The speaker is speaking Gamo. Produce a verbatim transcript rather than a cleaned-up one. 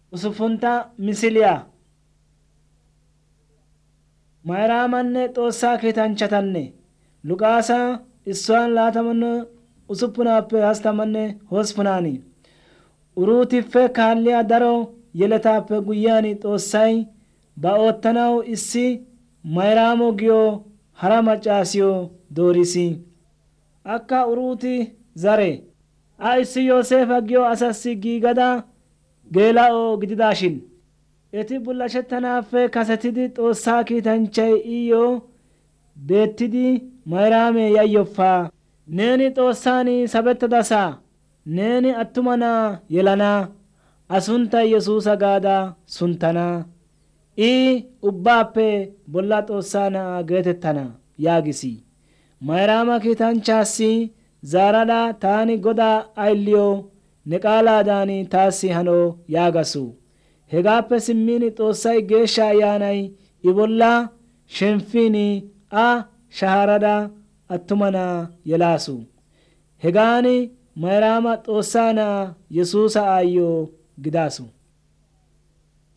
usufunta misiliya mayramanne Xoossaa keetanchatanne Luqaasa issuwaan laatamanne usuppunappe hastamanne hospunaani uruutife kaalliya daro yeletappe guyyaani Xoossay ba oottanawu issi mayraamo giyo hara maccaasiyo doorisi akka uruuti zare a issi Yooseefa giyo asassi giigada geela'o gididaashin eti bullashettanaappe kasetidi Xoossaa kiitanchay iyo beettidi mayraame yayyoppa neeni Xoossaani sabettadasa neeni attuma naa yelana asunta Yesuusa gaada suntana i ubbaappe bolla Xoossaa na'aa geetettana yaagisi mayraama kiitanchaassi zaarada taani Godaa ayiliyo ne qaalaadaani taassi hano yaagasu hegaappe simmin Xoossay geeshsha ayyaanay i bolla shempfiini a shaharada attuma naa yelaasu hegaani mayraama Xoossaa na'aa Yesuusa aayyo gidaasu